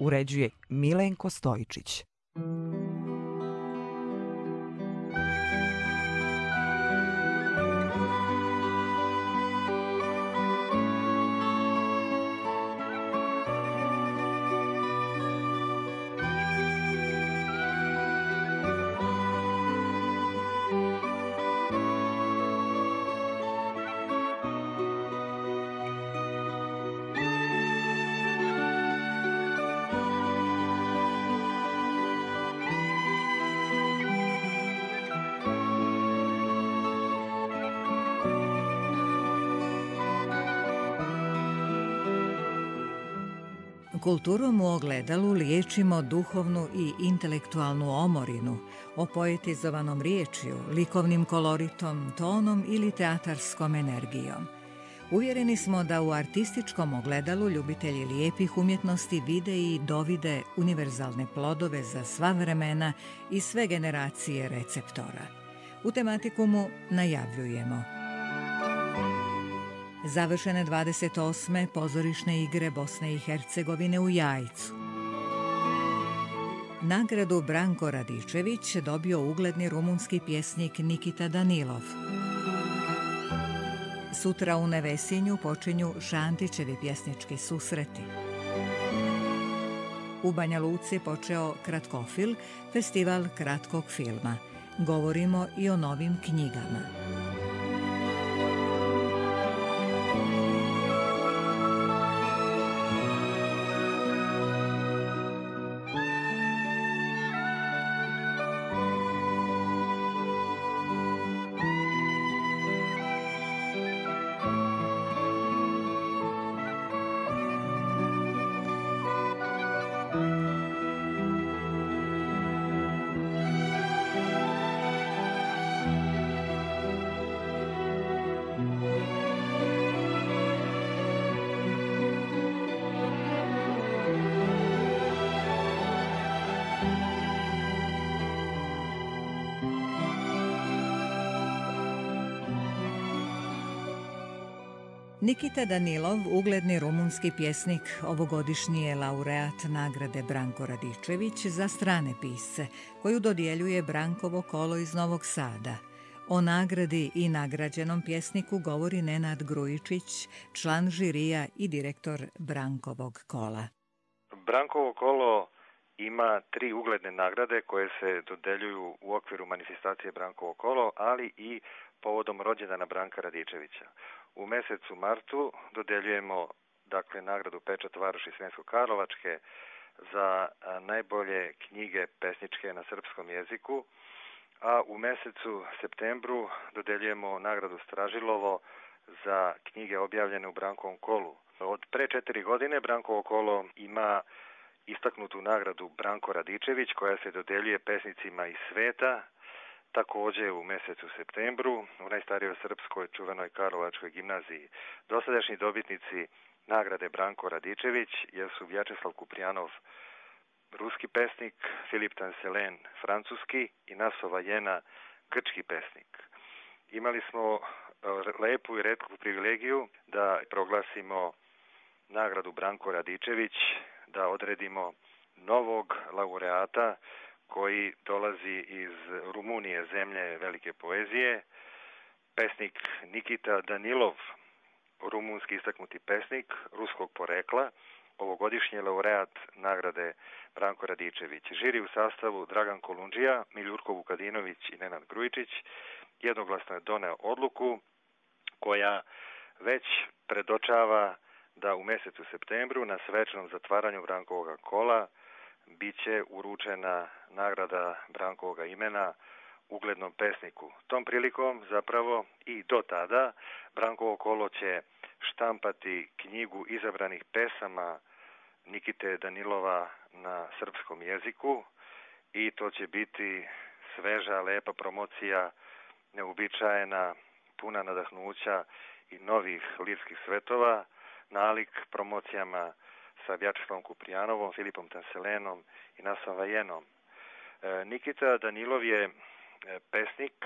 uređuje Milenko Stojičić. Kulturom u ogledalu liječimo duhovnu i intelektualnu omorinu, opoetizovanom riječju, likovnim koloritom, tonom ili teatarskom energijom. Uvjereni smo da u artističkom ogledalu ljubitelji lijepih umjetnosti vide i dovide univerzalne plodove za sva vremena i sve generacije receptora. U Tematikumu najavljujemo završene 28. pozorišne igre Bosne i Hercegovine u Jajcu. Nagradu Branko Radičević dobio ugledni rumunski pjesnik Nikita Danilov. Sutra u Nevesinju počinju Šantićevi pjesnički susreti. U Banja Luci počeo Kratkofil, festival kratkog filma. Govorimo i o novim knjigama. Nikita Danilov, ugledni rumunski pjesnik, ovogodišnji je laureat nagrade Branko Radičević za strane pisce, koju dodjeljuje Brankovo kolo iz Novog Sada. O nagradi i nagrađenom pjesniku govori Nenad Grujičić, član žirija i direktor Brankovog kola. Brankovo kolo ima 3 ugledne nagrade koje se dodeljuju u okviru manifestacije Brankovo kolo, ali i povodom rođendana Branka Radičevića. U mesecu martu dodeljujemo nagradu Pečat Varoši Sremsko-Karlovačke za najbolje knjige pesničke na srpskom jeziku, a u mesecu septembru dodeljujemo nagradu Stražilovo za knjige objavljene u Brankovom kolu. Od pre 4 godine Brankovo kolo ima istaknutu nagradu Branko Radičević koja se dodeljuje pesnicima iz sveta, također u mesecu septembru u najstarijoj srpskoj čuvenoj Karlovačkoj gimnaziji. Dosadašnji dobitnici nagrade Branko Radičević jesu Vjačeslav Kuprijanov, ruski pesnik, Filip Tanselen, francuski i Nasova Jena, grčki pesnik. Imali smo lepu i retku privilegiju da proglasimo nagradu Branko Radičević, da odredimo novog laureata koji dolazi iz Rumunije, zemlje velike poezije, pesnik Nikita Danilov, rumunski istaknuti pesnik ruskog porekla, ovogodišnji laureat nagrade Branko Radičević. Žiri u sastavu Dragan Kolundžija, Miljurko Vukadinović i Nenad Grujičić jednoglasno je doneo odluku koja već predočava da u mesecu septembru na svečanom zatvaranju Brankovog kola biće uručena nagrada Brankovog imena uglednom pesniku. Tom prilikom zapravo i do tada Brankovo kolo će štampati knjigu izabranih pesama Nikite Danilova na srpskom jeziku i to će biti sveža, lepa promocija, neuobičajena, puna nadahnuća i novih lirskih svetova, nalik promocijama sa Vjačeslavom Kuprijanovom, Filipom Tanselenom i Nasom Vajenom. Nikita Danilov je pesnik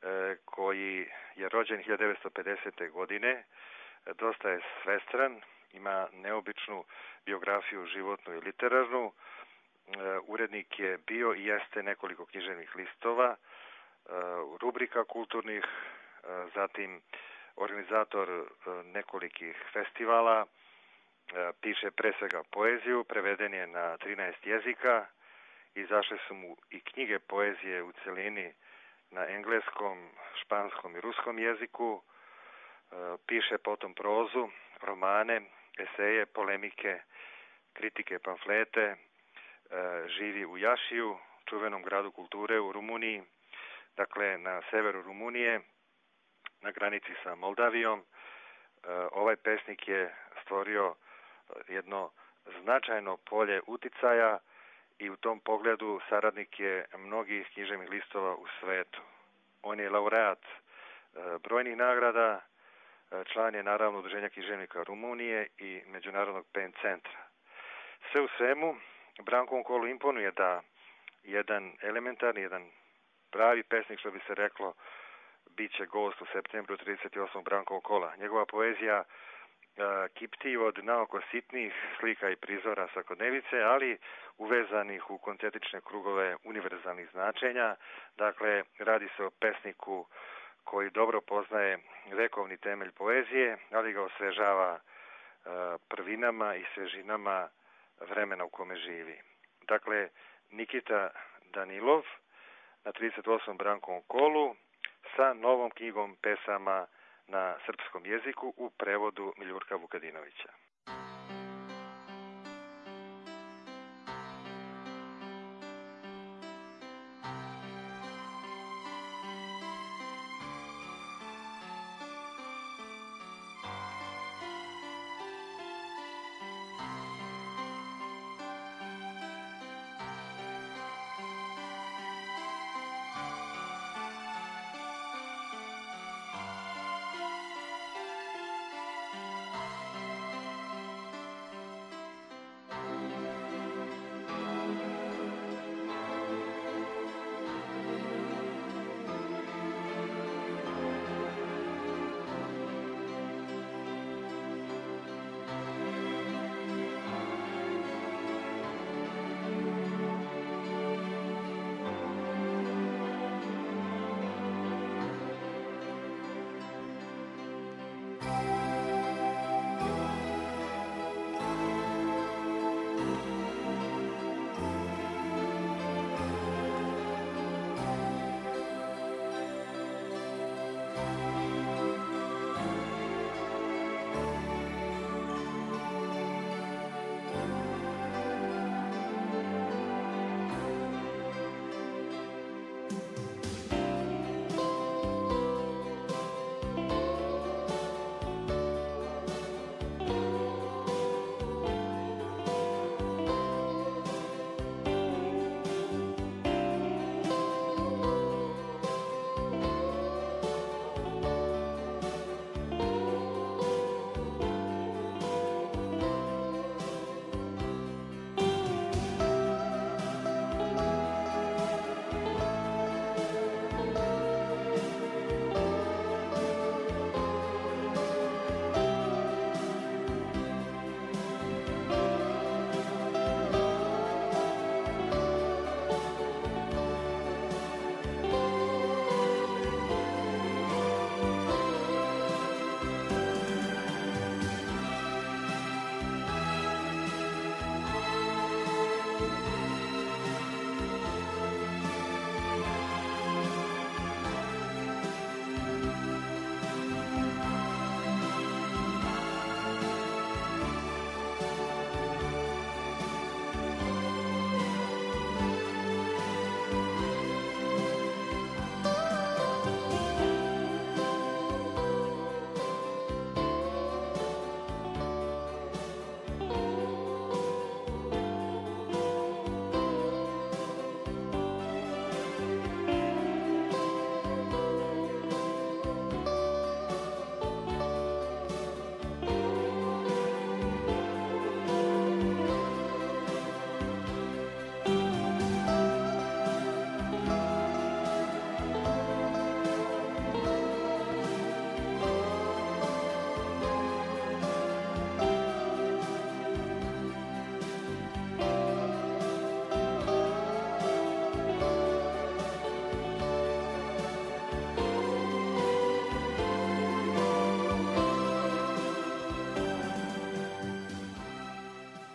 koji je rođen 1950. godine, dosta je svestran, ima neobičnu biografiju životnu i literarnu. Urednik je bio i jeste nekoliko književnih listova, rubrika kulturnih, zatim organizator nekolikih festivala, piše pre svega poeziju, preveden je na 13 jezika, izašle su mu i knjige poezije u celini na engleskom, španskom i ruskom jeziku, piše potom prozu, romane, eseje, polemike, kritike, pamflete, živi u Jašiju, čuvenom gradu kulture u Rumuniji, dakle na severu Rumunije, na granici sa Moldavijom. Ovaj pesnik je stvorio jedno značajno polje uticaja i u tom pogledu saradnik je mnogih književnih listova u svetu. On je laureat brojnih nagrada, član je naravno Udruženja književnika Rumunije i Međunarodnog PEN centra. Sve u svemu, Brankovom kolu imponuje da jedan elementarni, jedan pravi pesnik, što bi se reklo, bit će gost u septembru 38. Brankovog kola. Njegova poezija kipti od naoko sitnih slika i prizora svakodnevice, ali uvezanih u koncentrične krugove univerzalnih značenja. Dakle, radi se o pesniku koji dobro poznaje vekovni temelj poezije, ali ga osvežava prvinama i svežinama vremena u kome živi. Dakle, Nikita Danilov na 38. Brankovom kolu sa novom knjigom pesama na srpskom jeziku u prevodu Miljurka Vukadinovića.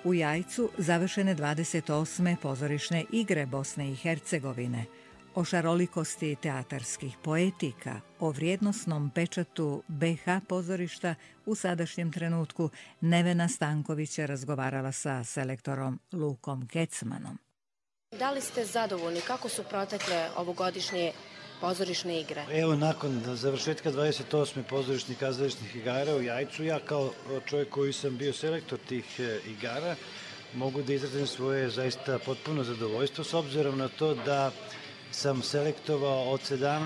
U Jajcu završene 28. pozorišne igre Bosne i Hercegovine, o šarolikosti teatarskih poetika, o vrijednosnom pečatu BH pozorišta u sadašnjem trenutku Nevena Stanković je razgovarala sa selektorom Lukom Kecmanom. Da li ste zadovoljni? Kako su protekle ovogodišnje pozorišne igre? Evo, nakon završetka 28. pozorišnih kazališnih igara u Jajcu, ja kao čovjek koji sam bio selektor tih igara, mogu da izrazim svoje zaista potpuno zadovoljstvo, s obzirom na to da sam selektovao od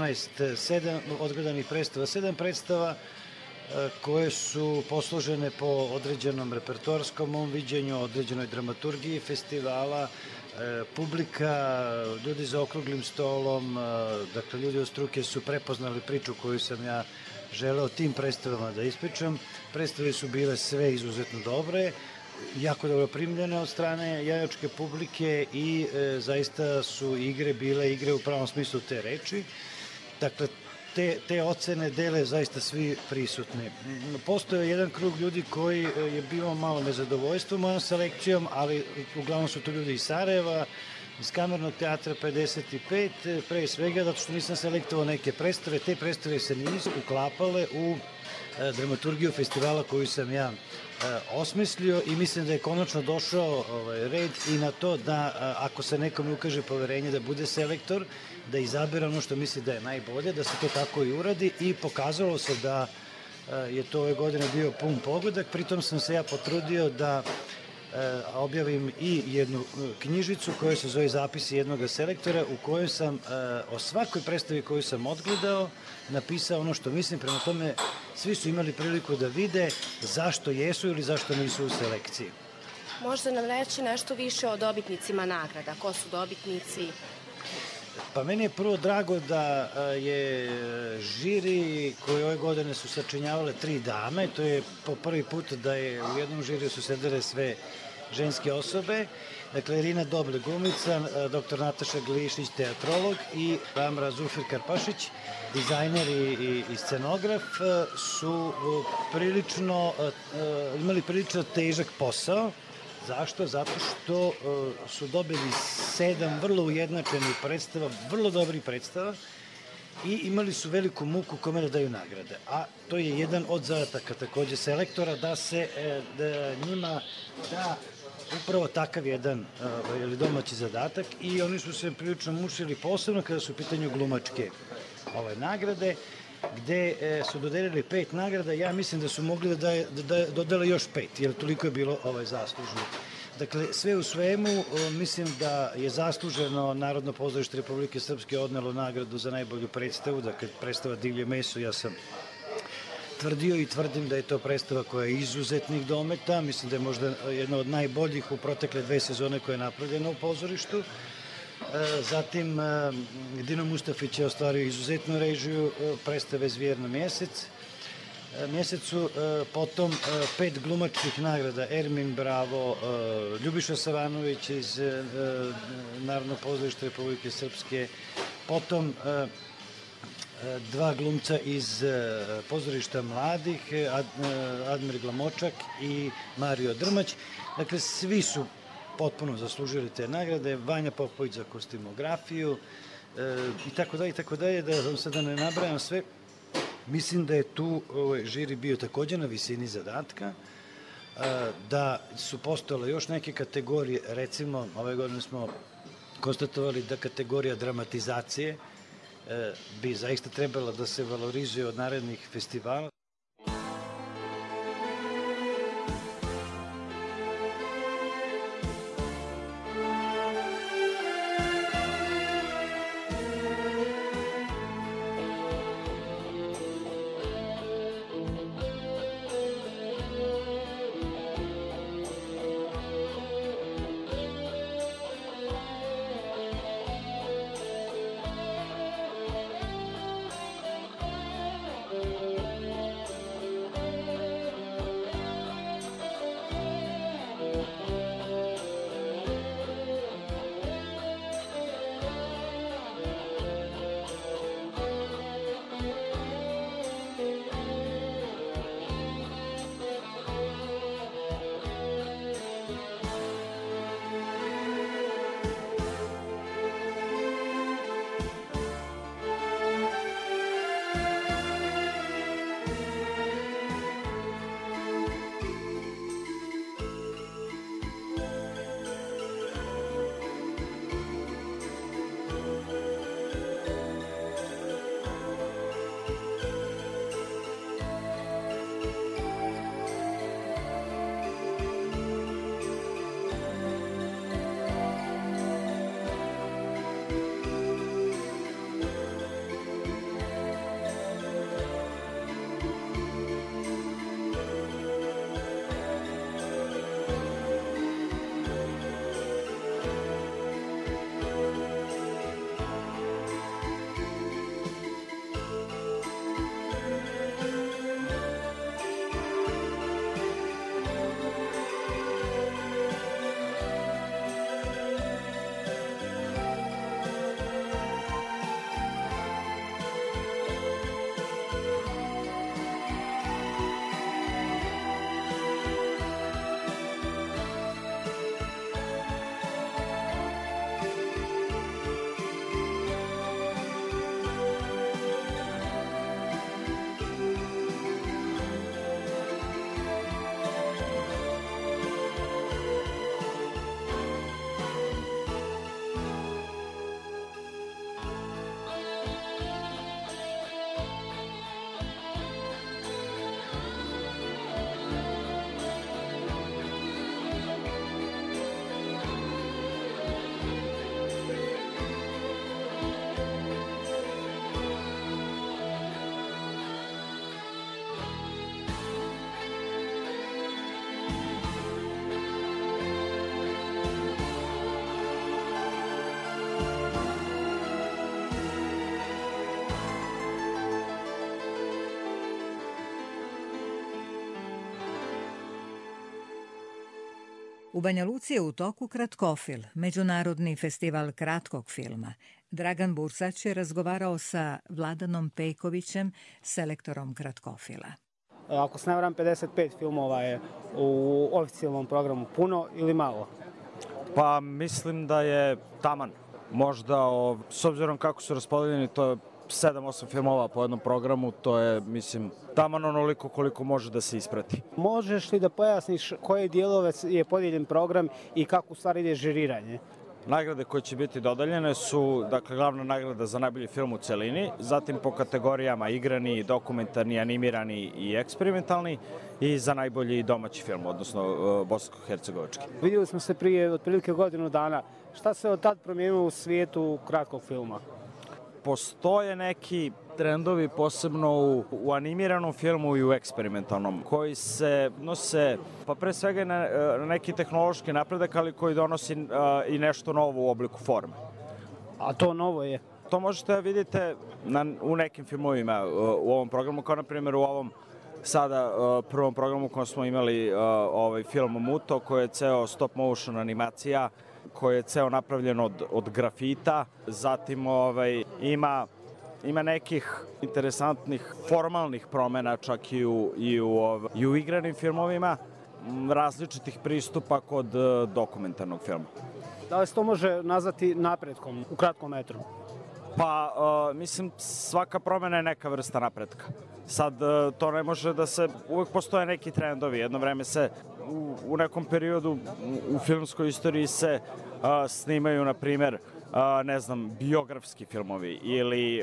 7 odgledanih predstava, 7 predstava koje su posložene po određenom repertoarskom viđenju, određenoj dramaturgiji festivala, publika, ljudi za okruglim stolom, dakle ljudi od struke su prepoznali priču koju sam ja želeo tim predstavama da ispričam. Predstave su bile sve izuzetno dobre, jako dobro primljene od strane jajačke publike i zaista su igre bile igre u pravom smislu te reči. Dakle, te ocene dele zaista svi prisutni. Postoje jedan krug ljudi koji je bio malo nezadovoljstvo mojom selekcijom, ali uglavnom su to ljudi iz Sarajeva, iz Kamernog teatra 55, pre svega zato što nisam selektovao neke predstave. Te predstave se nisu uklapale u dramaturgiju festivala koju sam ja osmislio i mislim da je konačno došao red i na to da ako se nekom ukaže poverenje da bude selektor, da izabere ono što misli da je najbolje, da se to tako i uradi i pokazalo se da je to ove godine bio pun pogodak. Pritom sam se ja potrudio da objavim i jednu knjižicu koja se zove Zapisi jednog selektora, u kojoj sam o svakoj predstavi koju sam odgledao napisao ono što mislim. Prema tome, svi su imali priliku da vide zašto jesu ili zašto nisu u selekciji. Možete nam reći nešto više o dobitnicima nagrada? Ko su dobitnici? Pa meni je prvo drago da je žiri koje ove godine su sačinjavale 3 dame, to je po prvi put da je u jednom žiriju su sedele sve ženske osobe, dakle Irina Doble glumica, dr. Nataša Glišić teatrolog i Ramra Zufir Karpašić, dizajner i scenograf, su imali prilično težak posao. Zašto? Zato što su dobili 7 vrlo ujednačenih predstava, vrlo dobrih predstava i imali su veliku muku kome da daju nagrade. A to je jedan od zadataka takođe selektora da se njima da upravo takav jedan domaći zadatak i oni su se prilično mušili posebno kada su u pitanju glumačke nagrade, gde su dodelili 5 nagrada. Ja mislim da su mogli da dodele još 5, jer toliko je bilo zaslužno. Dakle, sve u svemu, mislim da je zasluženo Narodno pozorište Republike Srpske odnelo nagradu za najbolju predstavu, dakle, predstava Divlje meso. Ja sam tvrdio i tvrdim da je to predstava koja je izuzetnih dometa, mislim da je možda jedna od najboljih u protekle 2 sezone koja je napravljena u pozorištu. Zatim, Dino Mustafić je ostvario izuzetnu režiju predstave Zvijer na mjesecu, potom 5 glumačkih nagrada, Ermin Bravo, Ljubiša Savanović iz Narodnog pozorišta Republike Srpske, potom 2 glumca iz pozorišta mladih, Admir Glamočak i Mario Drmać. Dakle, svi su potpuno zaslužili te nagrade, Vanja Popović za kostimografiju i tako dalje, da vam sada ne nabrajam sve. Mislim da je tu žiri bio takođe na visini zadatka, da su postojale još neke kategorije, recimo ove godine smo konstatovali da kategorija dramatizacije bi zaista trebala da se valorizuje od narednih festivala. U Banja Luci je u toku Kratkofil, međunarodni festival kratkog filma. Dragan Bursać je razgovarao sa Vladanom Pejkovićem, selektorom Kratkofila. Ako se ne varam, 55 filmova je u oficijalnom programu. Puno ili malo? Pa mislim da je taman. Možda, s obzirom kako su raspodeljeni, to je 7-8 filmova po jednom programu, to je, mislim, taman onoliko koliko može da se isprati. Možeš li da pojasniš koje dijelove je podijeljen program i kako u stvari ide žiriranje? Nagrade koje će biti dodeljene su, dakle, glavna nagrada za najbolji film u celini, zatim po kategorijama igrani, dokumentarni, animirani i eksperimentalni i za najbolji domaći film, odnosno bosansko-hercegovački. Vidjeli smo se prije otprilike godinu dana. Šta se od tad promijenilo u svijetu kratkog filma? Postoje neki trendovi, posebno u animiranom filmu i u eksperimentalnom, koji se nose, pa pre svega na neki tehnološki napredak, ali koji donosi i nešto novo u obliku forme. A to novo je? To možete da vidite u nekim filmovima u ovom programu, kao na primjer u ovom sada prvom programu kojem smo imali film Muto, koji je ceo stop motion animacija, koji je ceo napravljen od grafita, zatim ima nekih interesantnih formalnih promena čak i u igranim filmovima, različitih pristupa kod dokumentarnog filma. Da li se to može nazvati napretkom u kratkom metru? Pa, mislim, svaka promena je neka vrsta napretka. Sad, to ne može da se, uvek postoje neki trendovi. Jedno vreme se u nekom periodu u filmskoj istoriji se snimaju, na primer, ne znam, biografski filmovi ili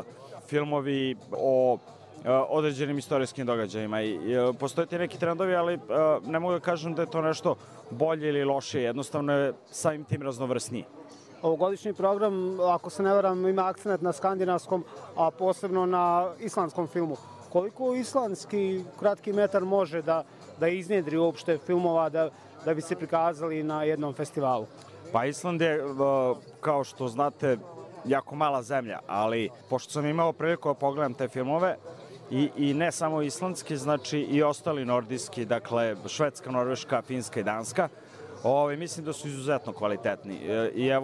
filmovi o određenim istorijskim događajima. Postoje ti neki trendovi, ali ne mogu da kažem da je to nešto bolje ili lošije. Jednostavno je samim tim raznovrsniji. Ovogodišnji program, ako se ne varam, ima akcent na skandinavskom, a posebno na islandskom filmu. Koliko islandski kratki metar može da iznjedri uopšte filmova da bi se prikazali na jednom festivalu? Pa Island je, kao što znate, jako mala zemlja, ali pošto sam imao priliku da pogledam te filmove, i ne samo islandski, znači i ostali nordijski, dakle Švedska, Norveška, Finska i Danska, mislim da su izuzetno kvalitetni. I evo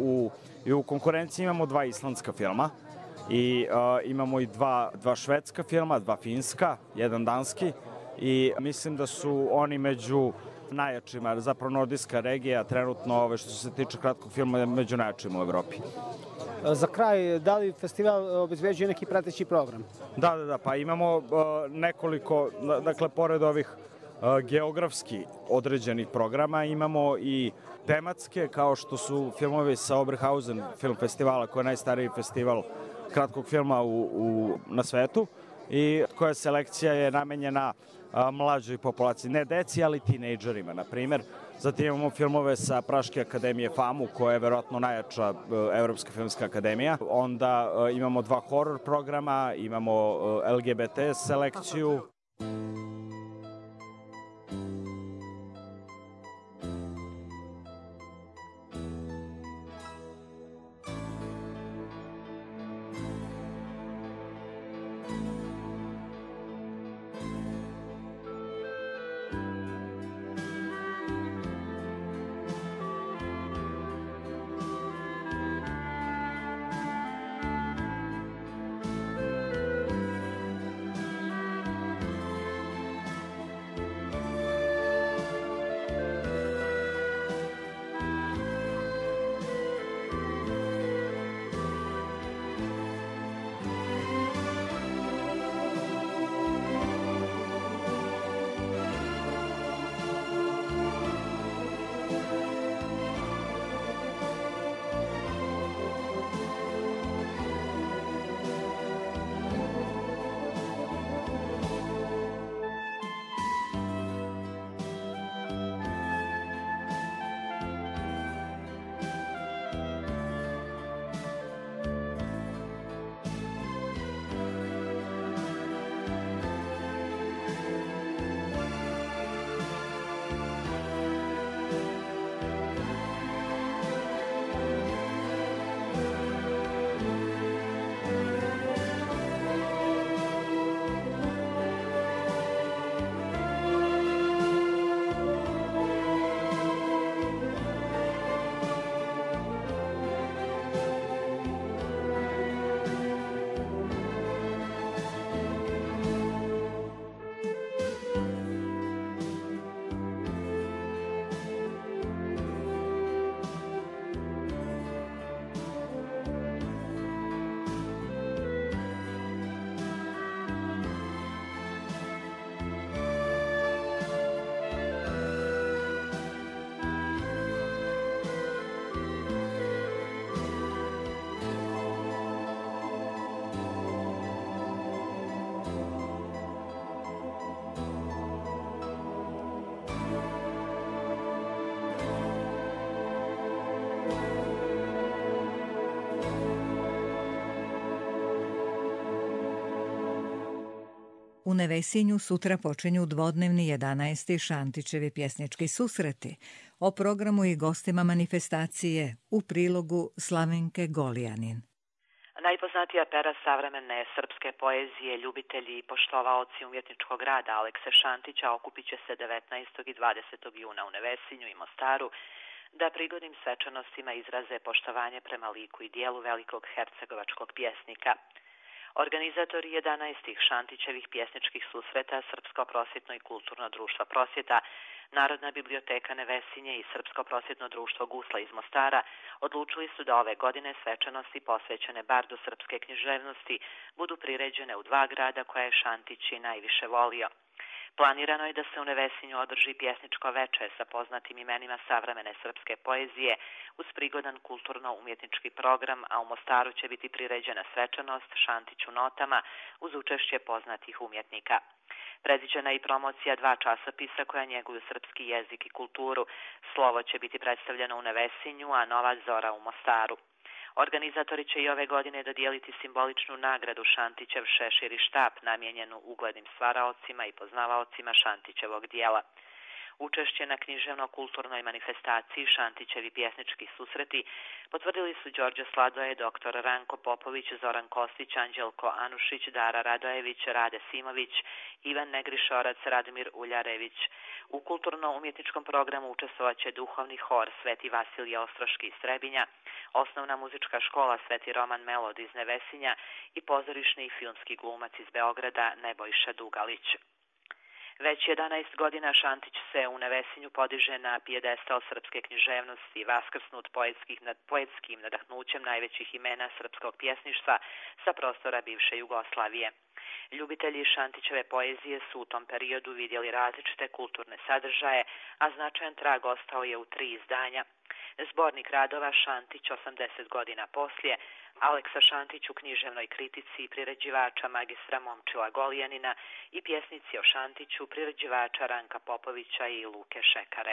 u konkurenciji imamo 2 islandska filma i imamo i dva švedska filma, 2 finska, 1 danski i mislim da su oni među najjačima, zapravo nordijska regija trenutno što se tiče kratkog filma je među najjačima u Evropi. Za kraj, da li festival obezbeđuje neki prateći program? Da, pa imamo nekoliko, dakle, pored ovih geografski određenih programa, imamo i tematske, kao što su filmovi sa Oberhausen film festivala, koji je najstariji festival kratkog filma na svetu i koja selekcija je namenjena mlađoj populaciji, ne deci, ali tinejdžerima, na primer. Zatim imamo filmove sa Praške akademije FAMU, koja je verovatno najjača Evropska filmska akademija. Onda imamo 2 horror programa, imamo LGBT selekciju. U Nevesinju sutra počinju dvodnevni 11. Šantićevi pjesnički susreti. O programu i gostima manifestacije u prilogu Slavenke Golijanin. Najpoznatija pera savremene srpske poezije, ljubitelji i poštovaoci umjetničkog rada Alekse Šantića okupit će se 19. i 20. juna u Nevesinju i Mostaru da prigodnim svečanostima izraze poštovanje prema liku i dijelu velikog hercegovačkog pjesnika. Organizatori 11. Šantićevih pjesničkih susreta Srpsko prosvjetno i kulturno društvo Prosvjeta, Narodna biblioteka Nevesinje i Srpsko prosvjetno društvo Gusla iz Mostara odlučili su da ove godine svečanosti posvećene bardu srpske književnosti budu priređene u dva grada koja je Šantić i najviše volio. Planirano je da se u Nevesinju održi pjesničko veče sa poznatim imenima savremene srpske poezije uz prigodan kulturno-umjetnički program, a u Mostaru će biti priređena svečanost Šantić u notama uz učešće poznatih umjetnika. Predviđena je i promocija dva časopisa koja njeguju srpski jezik i kulturu. Slovo će biti predstavljeno u Nevesinju, a Nova Zora u Mostaru. Organizatori će i ove godine dodijeliti simboličnu nagradu Šantićev šešir i štap namijenjenu uglednim stvaraocima i poznavaocima Šantićevog dijela. Učešće na književno-kulturnoj manifestaciji Šantićevi pjesnički susreti potvrdili su Đorđe Sladoje, dr. Ranko Popović, Zoran Kostić, Anđelko Anušić, Dara Radojević, Rade Simović, Ivan Negrišorac, Radomir Uljarević. U kulturno-umjetničkom programu učestvovaće duhovni hor Sveti Vasilije Ostroški iz Trebinja, osnovna muzička škola Sveti Roman Melod iz Nevesinja i pozorišni i filmski glumac iz Beograda Nebojša Dugalić. Već 11 godina Šantić se u Nevesinju podiže na pijedestal srpske književnosti, vaskrsnut poetskim nadahnućem najvećih imena srpskog pjesništva sa prostora bivše Jugoslavije. Ljubitelji Šantićeve poezije su u tom periodu vidjeli različite kulturne sadržaje, a značajan trag ostao je u 3 izdanja. Zbornik radova Šantić 80 godina poslije, Aleksa Šantić u književnoj kritici priređivača magistra Momčila Golijanina i pjesnici o Šantiću priređivača Ranka Popovića i Luke Šekare.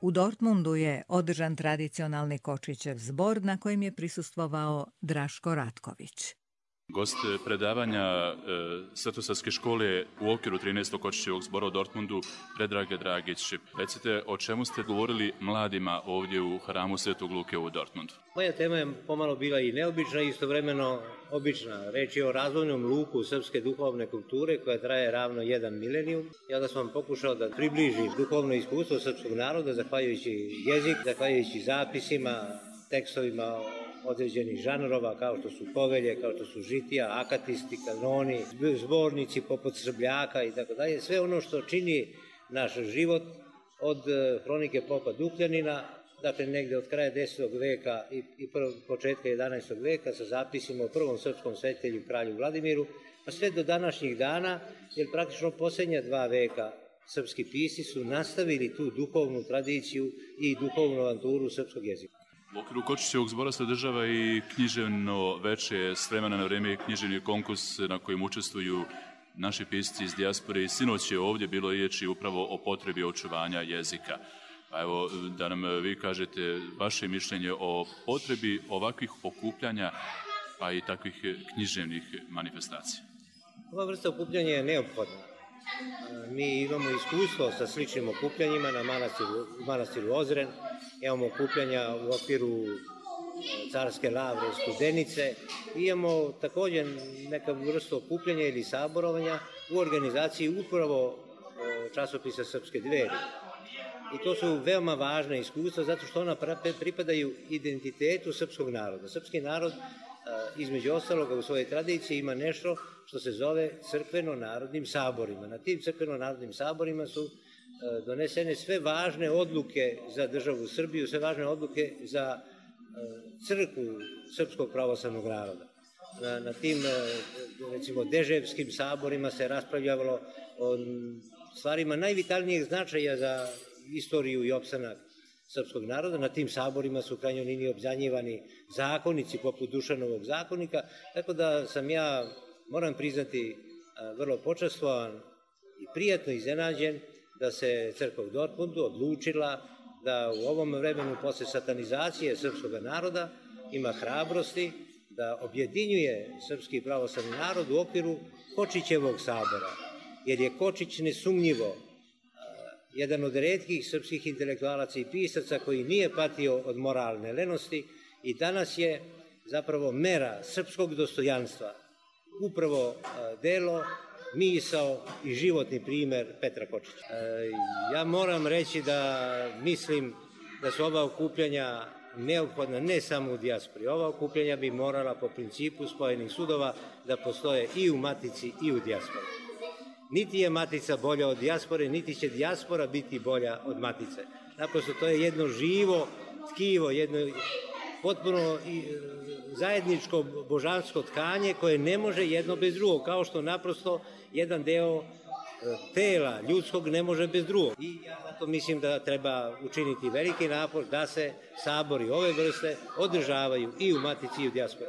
U Dortmundu je održan tradicionalni Kočićev zbor na kojem je prisustvovao Draško Ratković. Gost predavanja Svetosavske škole u okviru 13. Kočićevog zbora u Dortmundu, Predrag Dragić. Recite, o čemu ste govorili mladima ovdje u hramu Svetog Luke u Dortmundu? Moja tema je pomalo bila i neobična i istovremeno obična. Reč je o razvojnom luku srpske duhovne kulture koja traje ravno 1 milenijum. Ja da sam pokušao da približim duhovno iskustvo srpskog naroda, zahvaljujući jezik, zahvaljujući zapisima, tekstovima određenih žanrova kao što su povelje, kao što su žitija, akatisti, kanoni, zbornici poput Srbljaka i tako dalje. Sve ono što čini naš život od hronike popa Dukljanina, dakle negde od kraja 10. veka i početka 11. veka sa zapisima o prvom srpskom svetitelju kralju Vladimiru, pa sve do današnjih dana, jer praktično posljednja 2 veka srpski pisci su nastavili tu duhovnu tradiciju i duhovnu avanturu srpskog jezika. U okviru Kočićevog zbora se održava i književno veče, s vremena na vreme književni konkurs na kojem učestvuju naši pisci iz dijaspore i sinoć je ovdje bilo riječi upravo o potrebi očuvanja jezika. Pa evo, da nam vi kažete vaše mišljenje o potrebi ovakvih okupljanja, pa i takvih književnih manifestacija. Ova vrsta okupljanja je neophodna. Mi imamo iskustvo sa sličnim okupljanjima na manastiru Ozren, imamo okupljanja u okviru Carske lavre Studenice, imamo također neka vrsta okupljanja ili saborovanja u organizaciji upravo časopisa Srpske dveri. I to su veoma važne iskustva zato što ona pripadaju identitetu srpskog naroda. Srpski narod, između ostaloga u svojoj tradiciji, ima nešto što se zove crkveno-narodnim saborima. Na tim crkveno-narodnim saborima su donesene sve važne odluke za državu Srbiju, sve važne odluke za crkvu srpskog pravoslavnog naroda. Na tim, recimo, deževskim saborima se raspravljalo o stvarima najvitalnijeg značaja za istoriju i opstanak srpskog naroda. Na tim saborima su u krajnjoj liniji obznanjivani zakonici poput Dušanovog zakonika, tako da sam ja, moram priznati, vrlo počastvovan i prijatno iznenađen da se crkva u Dortmundu odlučila da u ovom vremenu posle satanizacije srpskog naroda ima hrabrosti da objedinjuje srpski pravoslavni narod u okviru Kočićevog sabora, jer je Kočić nesumnjivo jedan od retkih srpskih intelektualaca i pisaca koji nije patio od moralne lenosti i danas je zapravo mera srpskog dostojanstva, upravo delo, misao i životni primer Petra Kočića. Ja moram reći da mislim da su ova okupljanja neophodna ne samo u dijaspori. Ova okupljanja bi morala po principu spojenih sudova da postoje i u matici i u dijaspori. Niti je matica bolja od dijaspore, niti će dijaspora biti bolja od matice. Naprosto to je jedno živo tkivo, jedno potpuno zajedničko božansko tkanje koje ne može jedno bez drugog, kao što naprosto jedan deo tela ljudskog ne može bez drugog. I ja zato mislim da treba učiniti veliki napor da se sabori ove vrste održavaju i u matici i u dijaspori.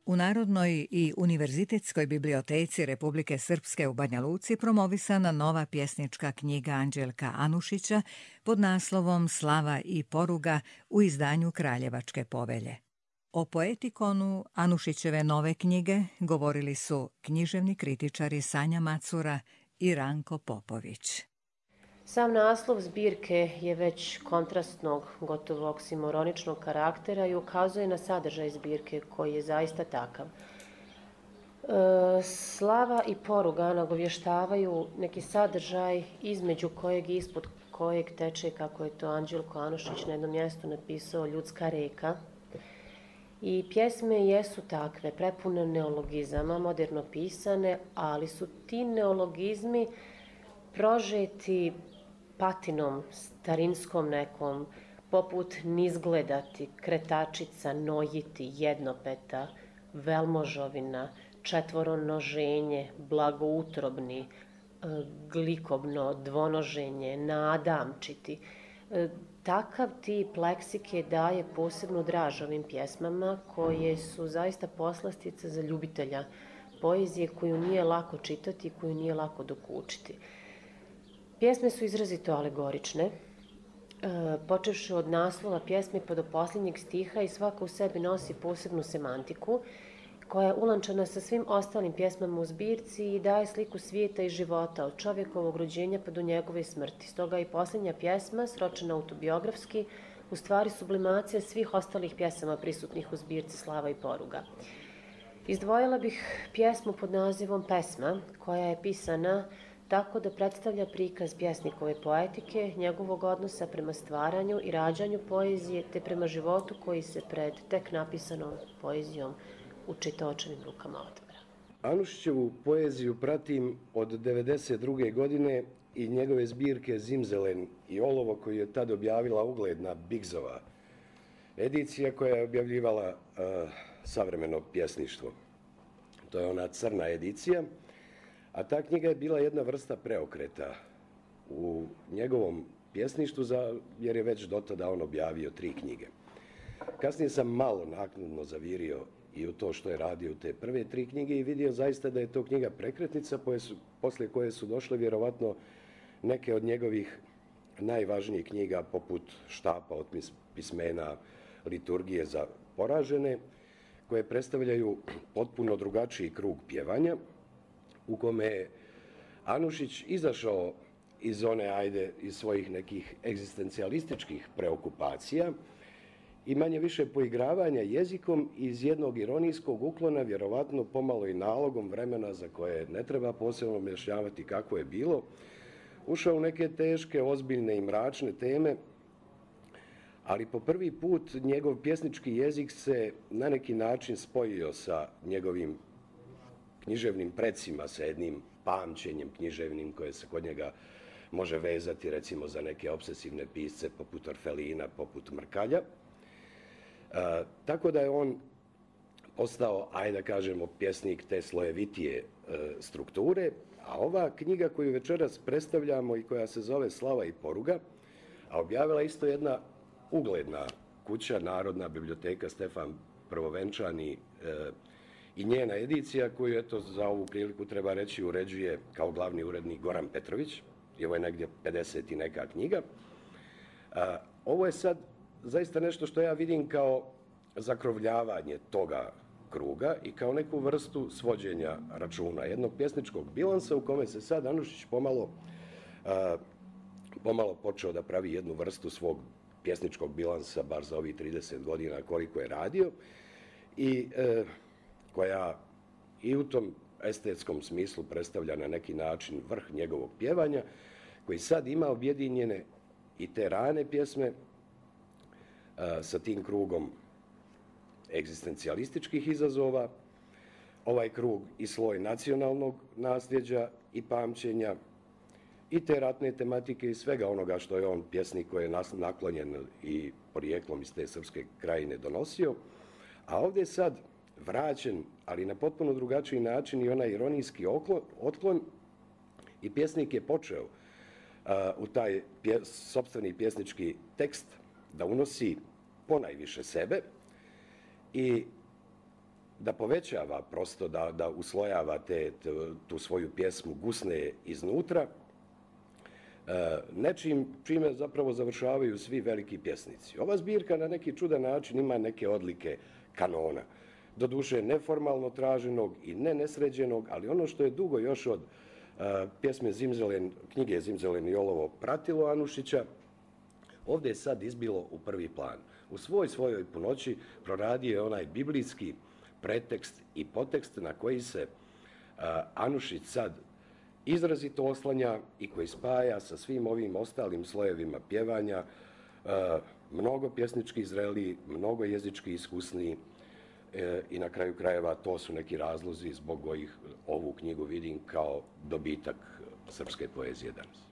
U Narodnoj i Univerzitetskoj biblioteci Republike Srpske u Banja Luci promovisana nova pjesnička knjiga Anđelka Anušića pod naslovom Slava i poruga u izdanju Kraljevačke povelje. O poetikonu Anušićeve nove knjige govorili su književni kritičari Sanja Macura i Ranko Popović. Sam naslov zbirke je već kontrastnog, gotovo oksimoroničnog karaktera i ukazuje na sadržaj zbirke koji je zaista takav. Slava i poruga nagovještavaju neki sadržaj između kojeg i ispod kojeg teče, kako je to Anđelko Anušić na jednom mjestu napisao, ljudska reka. I pjesme jesu takve, prepune neologizama, moderno pisane, ali su ti neologizmi prožeti patinom, starinskom nekom, poput nizgledati, kretačica, nojiti, jednopeta, velmožovina, četvoronoženje, blagoutrobni, glikobno, dvonoženje, nadamčiti. Takav tip leksike daje posebnu draž ovim pjesmama koje su zaista poslastica za ljubitelja poezije koju nije lako čitati, koju nije lako dokučiti. Pjesme su izrazito alegorične, počevši od naslova pjesme pa do posljednjeg stiha i svaka u sebi nosi posebnu semantiku koja je ulančana sa svim ostalim pjesmama u zbirci i daje sliku svijeta i života od čovjekovog rođenja pa do njegove smrti. Stoga i posljednja pjesma, sročena autobiografski, u stvari sublimacija svih ostalih pjesama prisutnih u zbirci Slava i poruga. Izdvojila bih pjesmu pod nazivom Pesma, koja je pisana tako da predstavlja prikaz pjesnikove poetike, njegovog odnosa prema stvaranju i rađanju poezije, te prema životu koji se pred tek napisanom poezijom u čitaočevim rukama otvara. Anušićevu poeziju pratim od 1992. godine i njegove zbirke Zimzelen i Olovo koju je tad objavila ugledna Bigzova edicija koja je objavljivala savremeno pjesništvo. To je ona crna edicija. A ta knjiga je bila jedna vrsta preokreta u njegovom pjesništvu, jer je već do tada on objavio 3 knjige. Kasnije sam malo naknadno zavirio i u to što je radio u te prve 3 knjige i vidio zaista da je to knjiga prekretnica, posle koje su došle vjerovatno neke od njegovih najvažnijih knjiga poput Štapa od pismena, Liturgije za poražene, koje predstavljaju potpuno drugačiji krug pjevanja, u kome je Anušić izašao iz iz svojih nekih egzistencijalističkih preokupacija i manje više poigravanja jezikom iz jednog ironijskog uklona, vjerovatno pomalo i nalogom vremena za koje ne treba posebno objašnjavati kako je bilo, ušao u neke teške, ozbiljne i mračne teme, ali po prvi put njegov pjesnički jezik se na neki način spojio sa njegovim književnim precima, sa jednim pamćenjem književnim koje se kod njega može vezati recimo za neke obsesivne pisce poput Orfelina, poput Mrkalja. Tako da je on postao, ajde da kažemo, pjesnik te slojevitije strukture, a ova knjiga koju večeras predstavljamo i koja se zove Slava i poruga, a objavila isto jedna ugledna kuća, Narodna biblioteka Stefan Prvovenčani i njena edicija koju, eto, za ovu priliku treba reći, uređuje kao glavni urednik Goran Petrović. I ovo je negdje 50 i neka knjiga. Ovo je sad zaista nešto što ja vidim kao zakrovljavanje toga kruga i kao neku vrstu svođenja računa, jednog pjesničkog bilansa u kome se sad Anušić pomalo počeo da pravi jednu vrstu svog pjesničkog bilansa, bar za ovih 30 godina koliko je radio, i koja i u tom estetskom smislu predstavlja na neki način vrh njegovog pjevanja, koji sad ima objedinjene i te rane pjesme sa tim krugom egzistencijalističkih izazova, ovaj krug i sloj nacionalnog nasljeđa i pamćenja i te ratne tematike i svega onoga što je on, pjesnik koji je naklonjen i porijeklom iz te srpske krajine, donosio. A ovdje je sad vraćen, ali na potpuno drugačiji način, i onaj ironijski otklon, i pjesnik je počeo u taj sopstveni pjesnički tekst da unosi ponajviše sebe i da povećava prosto, da uslojava tu svoju pjesmu, gusne iznutra, nečim čime zapravo završavaju svi veliki pjesnici. Ova zbirka na neki čudan način ima neke odlike kanona. Doduše neformalno traženog i nesređenog, ali ono što je dugo još od pjesme knjige Zimzelen i olovo pratilo Anušića, ovdje je sad izbilo u prvi plan. U svojoj punoći proradio je onaj biblijski pretekst i potekst na koji se Anušić sad izrazito oslanja i koji spaja sa svim ovim ostalim slojevima pjevanja, mnogo pjesnički zreliji, mnogo jezički iskusniji i na kraju krajeva to su neki razlozi zbog kojih ovu knjigu vidim kao dobitak srpske poezije danas.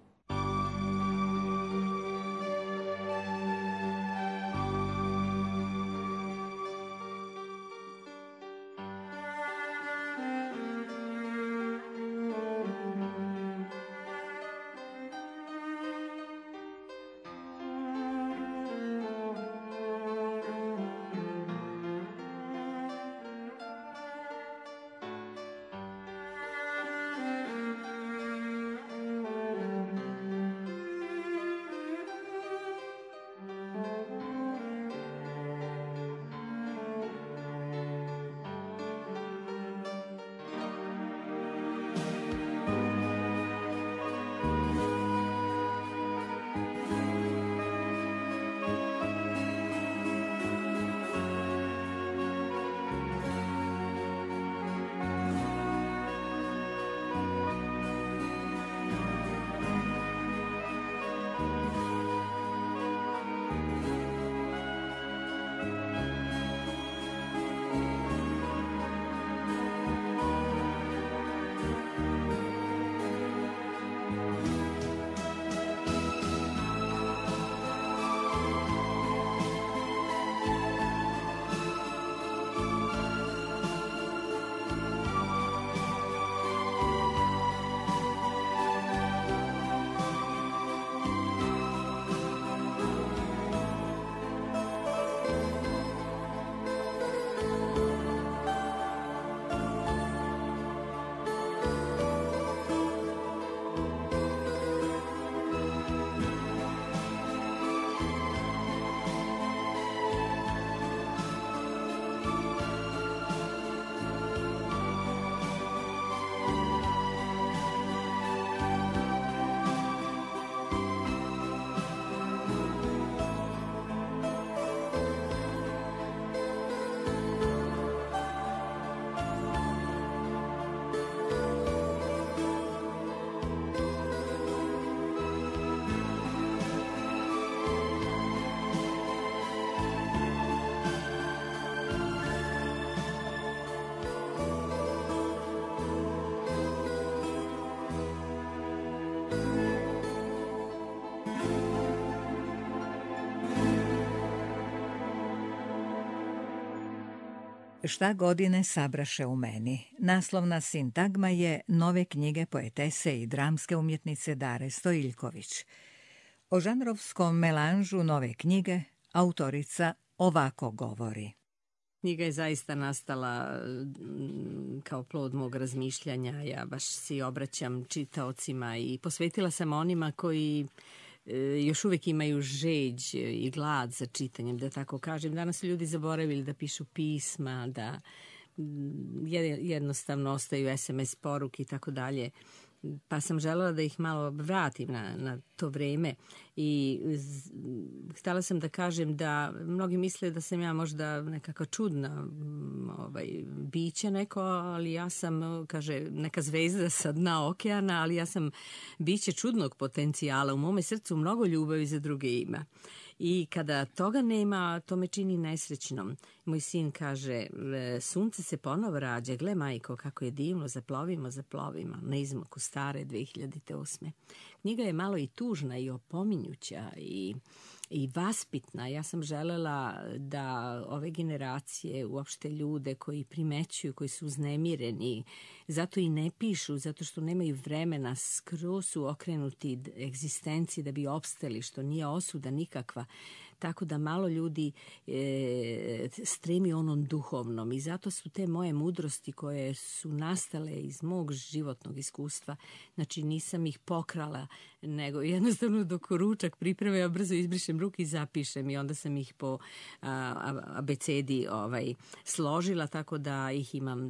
Šta godine sabraše u meni. Naslovna sintagma je nove knjige poetese i dramske umjetnice Dare Stojiljković. O žanrovskom melanžu nove knjige autorica ovako govori. Knjiga je zaista nastala kao plod mog razmišljanja. Ja baš si obraćam čitaocima i posvetila sam onima koji još uvijek imaju žeđ i glad za čitanjem, da tako kažem. Danas su ljudi zaboravili da pišu pisma, da jednostavno ostaju SMS poruke i tako dalje. Pa sam želela da ih malo vratim na to vreme i htjela sam da kažem da mnogi misle da sam ja možda nekakva čudna bića neko, ali ja sam, kaže, neka zvezda sa dna okeana, ali ja sam biće čudnog potencijala. U mome srcu mnogo ljubavi za druge ima. I kada toga nema, to me čini nesrećnom. Moj sin kaže, sunce se ponovo rađa, gle majko kako je divno, zaplovimo na izmaku stare 2008. knjiga je malo i tužna i opominjuća i vaspitna. Ja sam želela da ove generacije, uopšte ljude koji primećuju, koji su uznemireni, zato i ne pišu, zato što nemaju vremena, skroz su okrenuti egzistenciji da bi opstali, što nije osuda nikakva. Tako da malo ljudi stremi onom duhovnom i zato su te moje mudrosti koje su nastale iz mog životnog iskustva, znači nisam ih pokrala, nego jednostavno dok ručak pripremam, ja brzo izbrišem ruke i zapišem i onda sam ih po abecedi složila, tako da ih imam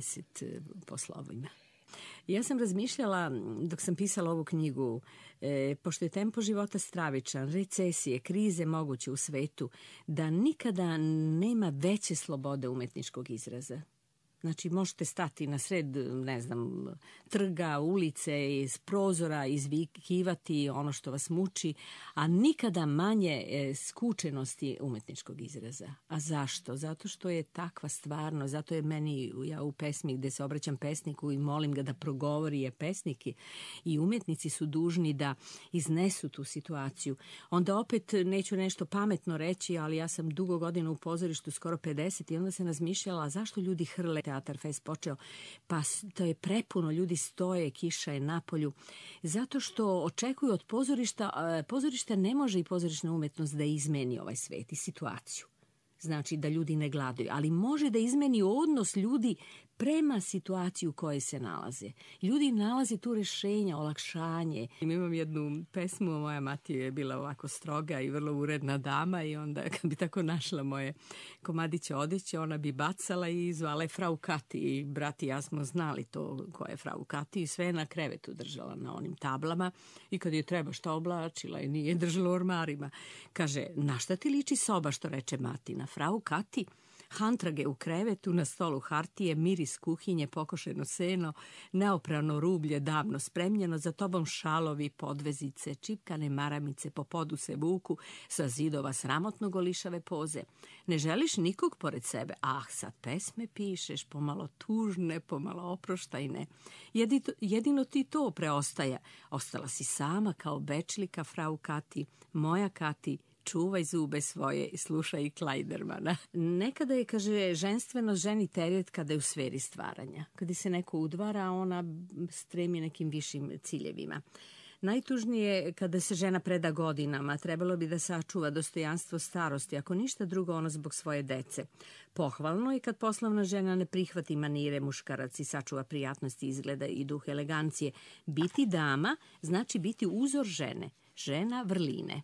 20 po slovima. Ja sam razmišljala, dok sam pisala ovu knjigu, pošto je tempo života stravičan, recesije, krize moguće u svetu, da nikada nema veće slobode umetničkog izraza. Znači, možete stati na sred, ne znam, trga, ulice, iz prozora, izvikivati ono što vas muči, a nikada manje skučenosti umetničkog izraza. A zašto? Zato što je takva stvarno, zato je meni, ja u pesmi gde se obraćam pesniku i molim ga da progovori je pesniki i umetnici su dužni da iznesu tu situaciju. Onda opet neću nešto pametno reći, ali ja sam dugo godina u pozorištu, skoro 50, i onda sam razmišljala zašto ljudi hrle. Teatar Fest počeo, pa to je prepuno, ljudi stoje, kiša je na polju, zato što očekuju od pozorišta, pozorište ne može i pozorišna umetnost da izmeni ovaj svet i situaciju. Znači da ljudi ne gladuju, ali može da izmeni odnos ljudi prema situaciju u kojoj se nalaze. Ljudi nalaze tu rešenja, olakšanje. Imam jednu pesmu, moja mati je bila ovako stroga i vrlo uredna dama i onda kad bi tako našla moje komadiće odeće, ona bi bacala i zvala je Frau Kati. I brat i ja smo znali to ko je Frau Kati i sve na krevetu držala na onim tablama i kad je treba šta oblačila i nije držala u ormarima. Kaže, na šta ti liči soba, što reče mati, na Frau Kati? Hantrage u krevetu, na stolu hartije, miris kuhinje, pokošeno seno, neoprano rublje davno spremljeno, za tobom šalovi, podvezice, čipkane maramice po podu se vuku, sa zidova sramotno golišave poze. Ne želiš nikog pored sebe? Ah, sad pesme pišeš, pomalo tužne, pomalo oproštajne. Jedino ti to preostaje. Ostala si sama kao bečlika, Frau Kati, moja Kati, čuvaj zube svoje i slušaj Klajdermana. Nekada je, kaže, ženstveno ženi teret kada je u sferi stvaranja. Kada se neko udvara, ona stremi nekim višim ciljevima. Najtužnije je kada se žena preda godinama. Trebalo bi da sačuva dostojanstvo starosti, ako ništa drugo, ono zbog svoje dece. Pohvalno je kad poslovna žena ne prihvati manire muškarac i sačuva prijatnosti izgleda i duh elegancije. Biti dama znači biti uzor žene. Žena vrline.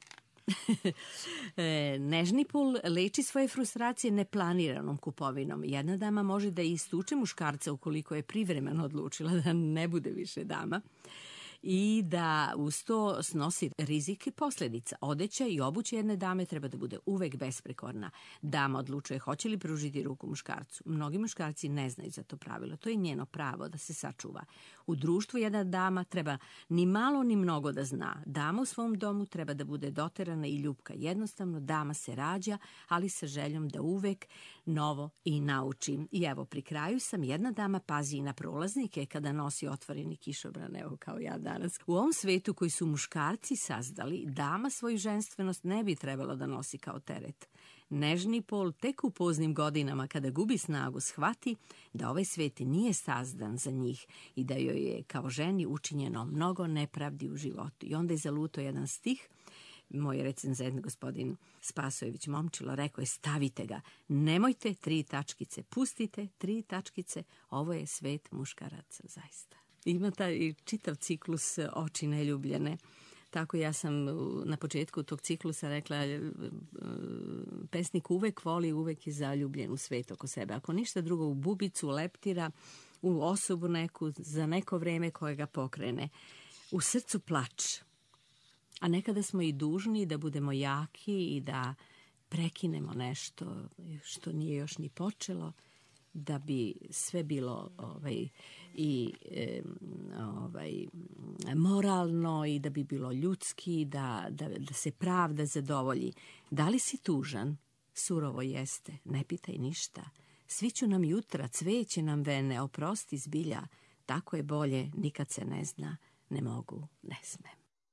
Nežni pol leči svoje frustracije neplaniranom kupovinom. Jedna dama može da istuče muškarca ukoliko je privremeno odlučila da ne bude više dama i da uz to snosi rizik i posljedica. Odeća i obuća jedne dame treba da bude uvek besprekorna. Dama odlučuje hoće li pružiti ruku muškarcu. Mnogi muškarci ne znaju za to pravilo. To je njeno pravo da se sačuva. U društvu jedna dama treba ni malo ni mnogo da zna. Dama u svom domu treba da bude doterana i ljubka. Jednostavno, dama se rađa, ali sa željom da uvek novo i nauči. I evo, pri kraju sam, jedna dama pazi i na prolaznike kada nosi otvoreni kišobran, evo kao ja danas. U ovom svetu koji su muškarci sazdali, dama svoju ženstvenost ne bi trebalo da nosi kao teret. Nežni pol tek u poznim godinama kada gubi snagu shvati da ovaj svet nije sazdan za njih i da joj je kao ženi učinjeno mnogo nepravdi u životu. I onda je zaluto jedan stih, moj recenzent gospodin Spasojević Momčilo rekao je stavite ga, nemojte 3 tačkice, pustite 3 tačkice, ovo je svet muškaraca zaista. Ima taj čitav ciklus Oči neljubljene. Tako ja sam na početku tog ciklusa rekla, pesnik uvek voli, uvek je zaljubljen u svet oko sebe. Ako ništa drugo, u bubicu, leptira, u osobu neku, za neko vreme koje ga pokrene. U srcu plač. A nekada smo i dužni da budemo jaki i da prekinemo nešto što nije još ni počelo, da bi sve bilo moralno i da bi bilo ljudski, da se pravda zadovolji. Da li si tužan? Surovo jeste, ne pitaj ništa. Sviću nam jutra, cveće nam vene, oprosti zbilja. Tako je bolje, nikad se ne zna, ne mogu, ne smem.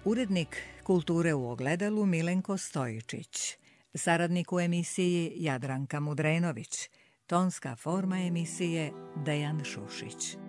Urednik Kulture u ogledalu Milenko Stojičić, saradnik u emisiji Jadranka Mudrenović, tonska forma emisije Dejan Šušić.